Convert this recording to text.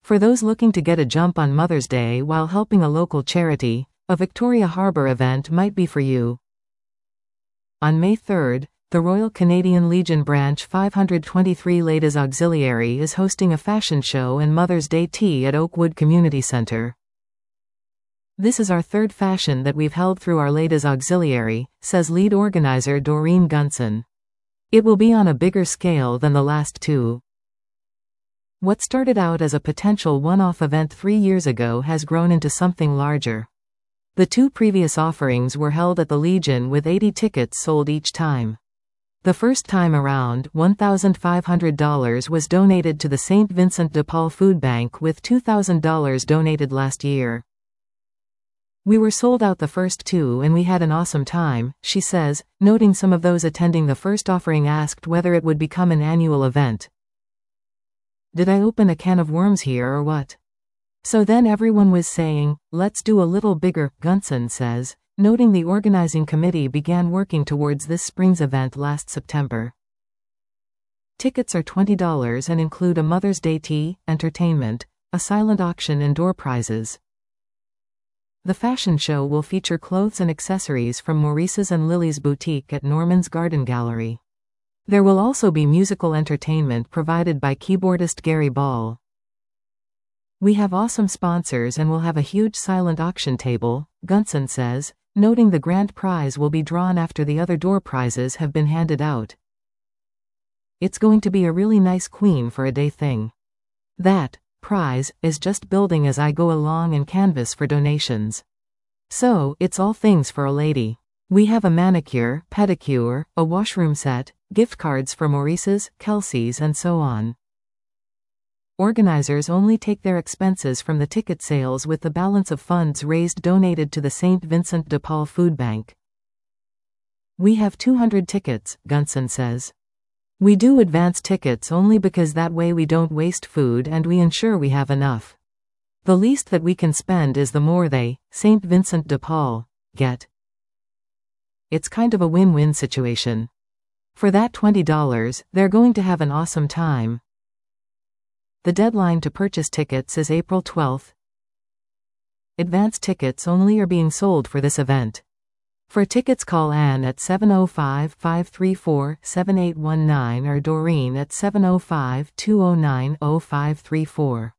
For those looking to get a jump on Mother's Day while helping a local charity, a Victoria Harbour event might be for you. On May 3rd, the Royal Canadian Legion Branch 523 Ladies Auxiliary is hosting a fashion show and Mother's Day tea at Oakwood Community Centre. This is our third fashion that we've held through our Ladies Auxiliary, says lead organizer Doreen Gunson. It will be on a bigger scale than the last two. What started out as a potential one-off event 3 years ago has grown into something larger. The two previous offerings were held at the Legion with 80 tickets sold each time. The first time around, $1,500 was donated to the St. Vincent de Paul Food Bank with $2,000 donated last year. We were sold out the first two and we had an awesome time, she says, noting some of those attending the first offering asked whether it would become an annual event. Did I open a can of worms here or what? So then everyone was saying, let's do a little bigger, Gunson says, noting the organizing committee began working towards this spring's event last September. Tickets are $20 and include a Mother's Day tea, entertainment, a silent auction and door prizes. The fashion show will feature clothes and accessories from Maurice's and Lily's boutique at Norman's Garden Gallery. There will also be musical entertainment provided by keyboardist Gary Ball. We have awesome sponsors and will have a huge silent auction table, Gunson says, noting the grand prize will be drawn after the other door prizes have been handed out. It's going to be a really nice Queen for a Day thing. That prize is just building as I go along and canvas for donations. So, it's all things for a lady. We have a manicure, pedicure, a washroom set, gift cards for Maurice's, Kelsey's and so on. Organizers only take their expenses from the ticket sales with the balance of funds raised donated to the St. Vincent de Paul Food Bank. We have 200 tickets, Gunson says. We do advance tickets only because that way we don't waste food and we ensure we have enough. The least that we can spend is the more they, St. Vincent de Paul, get. It's kind of a win-win situation. For that $20, they're going to have an awesome time. The deadline to purchase tickets is April 12th. Advance tickets only are being sold for this event. For tickets, call Anne at 705-534-7819 or Doreen at 705-209-0534.